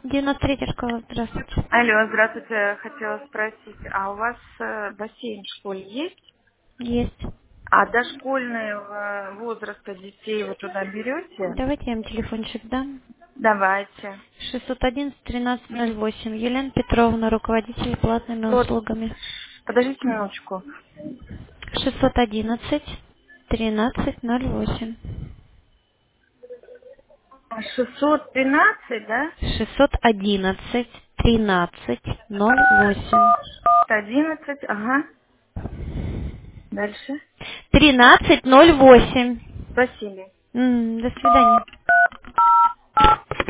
93-я школа, здравствуйте. Алло, здравствуйте. Хотела спросить, а у вас бассейн в школе есть? Есть. А дошкольного возраста детей вы туда берете? Давайте я вам телефончик дам. Давайте. 611-1308. Елена Петровна, руководитель платными Вот, услугами. подождите минуточку. 611-1308. 613, да? 611-1308. 11, ага. Дальше. 1308. Спасибо. До свидания.